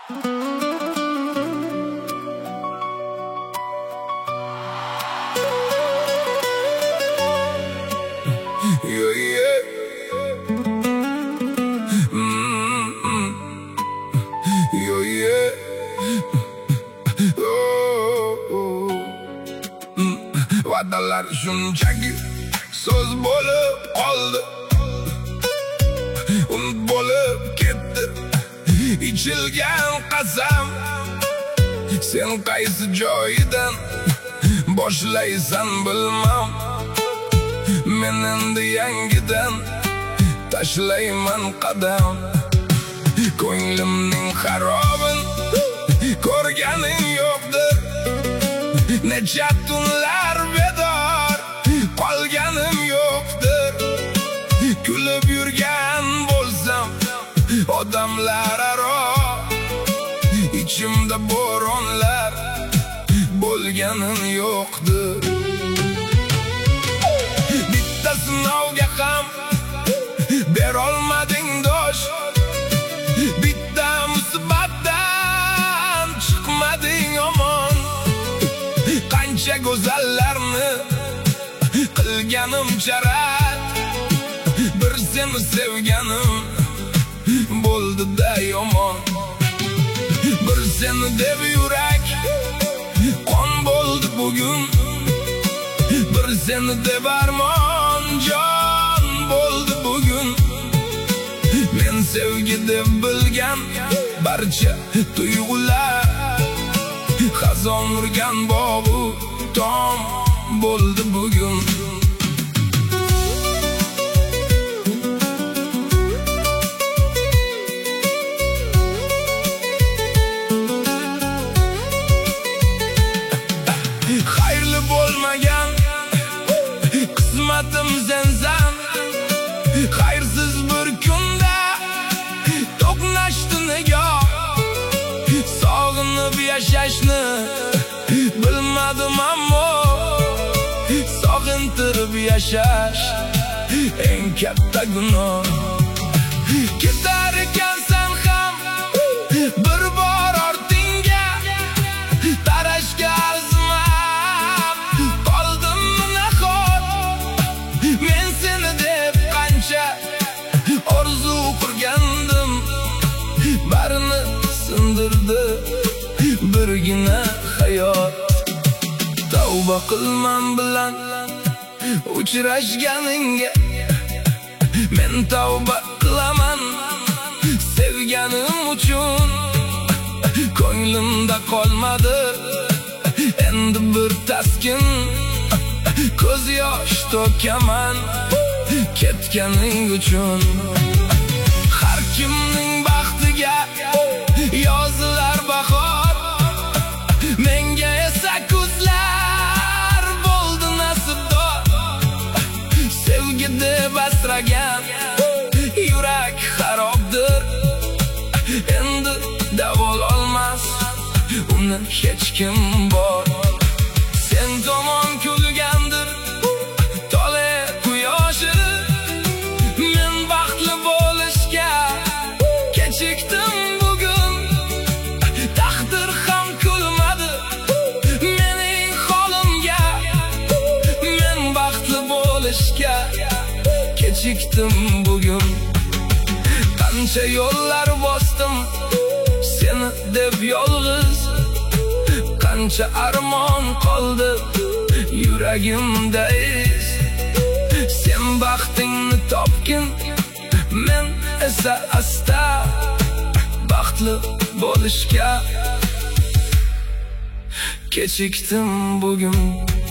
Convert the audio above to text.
Va'dalar shunchaki so'z bo'lib qoldi, unut bo'lib ketdi ichilgan qasam. Sen qaysi joyidan boshlaysan bilmam, men endi yangidan tashlayman qadam. Ko'nglimning xarobin ko'rganing yo'qdir, necha tunlar bedor qolganim yo'qdir. Kulib yurgan bo'lsam odamlar aro, ichimda bo'ronlar bo'lganim yo'qdir. Bitta sinovga ham berolmading dosh, bitta musibatdan chiqmading omon. Qancha go'zallarni qilganim charat, bir seni sevganim bo'ldi-da yomon. Bir seni deb yurak qon bo'ldi bugun, bir seni deb armon jon bo'ldi bugun. Men sevgi deb bilgan barcha tuyg'ular xazon urgan bog'u tom bo'ldi bugun. Xayrli bo'lmagan qismatim sensan, xayrsiz bir kunda to'qnashdi nigoh. Sog'inib yashashni bilmadim ammo, sog'intirib yashash eng katta gunoh. Ketar ekansan ham bir bor ortingga, tarashga arzimab qoldimmi nahot? Men seni deb qancha orzu qurgandim, barini sindirdi birgina hayot. Tavba qilman bilan uchrashganingga, men tavba qilaman sevganim uchun. Ko'nglimda qolmadi endi bir taskin, ko'z yosh to'kaman ketganing uchun. Har kimning baxtiga yozilar bahor, menga esa kuzlar bo'ldi nasibdor. Sevgi deb asragan yurak xarobdir, endi davololmas uni hech kim bor. Sen tomon kulgandir tole quyoshi, men baxtli bo'lishga kechikdim bugun. Taqdir ham kulmadi mening holimga, men baxtli bo'lishga kechikdim bugun. Qancha yo'llar bosdim seni deb yolg'iz, qancha armon qoldi yuragimda iz. Sen baxtingni topgin, men esa asta baxtli bo'lishga kechikdim bugun.